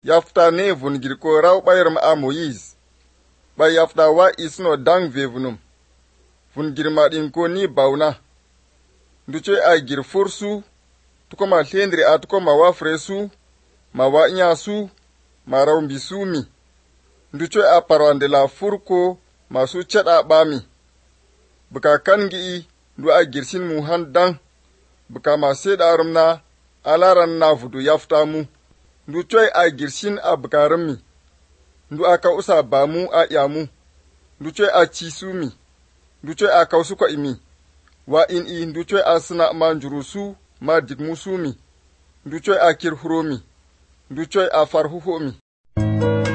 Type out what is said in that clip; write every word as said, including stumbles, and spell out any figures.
Yafta ne vungir ko raw bayram a Moïse. Ba yafta wa isno dang vevnum. Vungir madin ko ni bauna. Nduche a gir fursu, tuko ma thendri a tuko ma wa fresu, ma wa nyasu, ma raw bisumi. Nduche a parwande la furko masu chat a bami. Buka kangi ndu a girsin mu handang. Buka ma seda arumna alaran na vudu yafta mu. Ndu coy a girsin a bukarami. Ndu aka usa bamu a yamu. Ndu coy a chisumi. Ndu coy a kausu kwa imi. Wa in i ndu coy a sina ma njurusu ma digmusumi. Ndu coy a kirhuromi. Ndu coy a farhuhomi.